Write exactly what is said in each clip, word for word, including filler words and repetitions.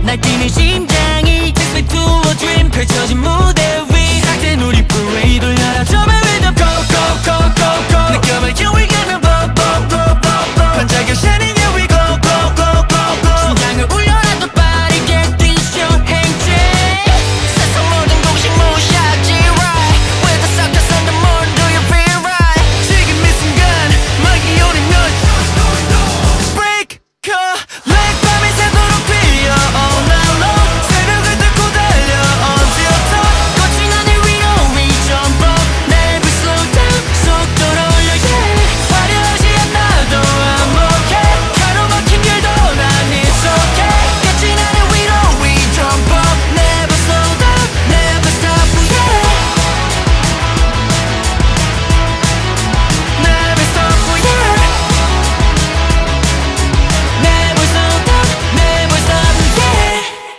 날뛰는 심장이 Take me to a dream 펼쳐진 무대 위 악된 우리 parade 돌려라 Trouble rhythm Go go go go go 느껴봐 here we gonna blow blow blow blow blow 반짝여 shining here we go go go go go 심장을 울려라 더 빠르게 뛰셔 행진 세상 모든 공식 무시하지 right With the suckers on the moon do you feel right 지금 이 순간 막이 오르면 Break a leg 밤이 새도록 뛰어 all night long 새벽을 뚫고 달려 until dawn 거친 하늘 위로 we jump up never slow down 속도를 올려 yeah 화려하지 않아도 I'm okay 가로막힌 길도 난 it's okay 거친 하늘 위로 we jump up never slow down never stop yeah never stop yeah never slow down never stop yeah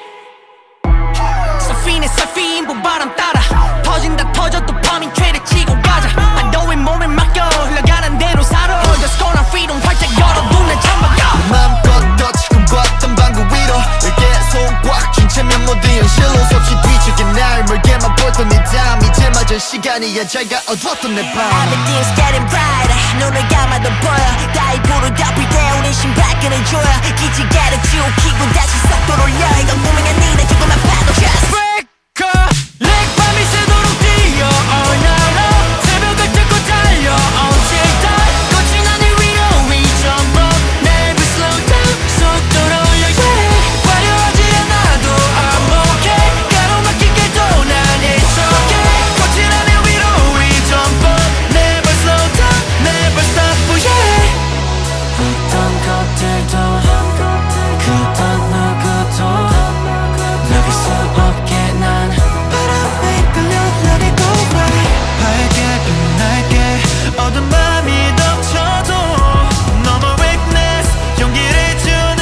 서핑에 서핑 봄바람 따라 터진다 터져 또 파밍 트레이드 치고 가자 I know 이 몸에 맡겨 흘러가는 대로 살아 Just gonna freedom 활짝 열어 눈에 잠박아 맘껏 더 지금 봤던 방구 위로 열개 손 꽉 쥔 채면 모두 현실로 섭씨 뒤척인 날 멀게만 보던 네 담 이제 맞을 시간이야 잘가 어두웠던 내밤 Everything's getting brighter 눈을 감아도 보여 다이브로 덮을 때 우린 심박을 줘야 기지개를 지우키고 다시 속도를 올려 이건 꿈이 아니라 죽음만 봐도 just Break a leg 밤이 새도록 뛰어 all night long 새벽을 뚫고 달려 until dawn 거친 하늘 위로 we jump up never slow down 속도를 올려 yeah 화려하지 않아도 I'm okay 가로막힌 길도 난 it's okay 거친 하늘 위로 we jump up never slow down never stop yeah 어떤 것들도 그 어느 것도 느낄 수 없게 난 바람에 끌려 let it go right 밝게 빛날게 어두운 밤이 덮쳐도 No more weakness 용기를 주는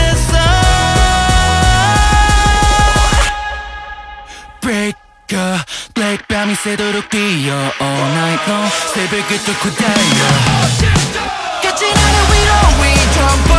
sun Break a black 밤이 새도록 뛰어 all night long 새벽을 뚫고 달려 거친 하늘 위로 we jump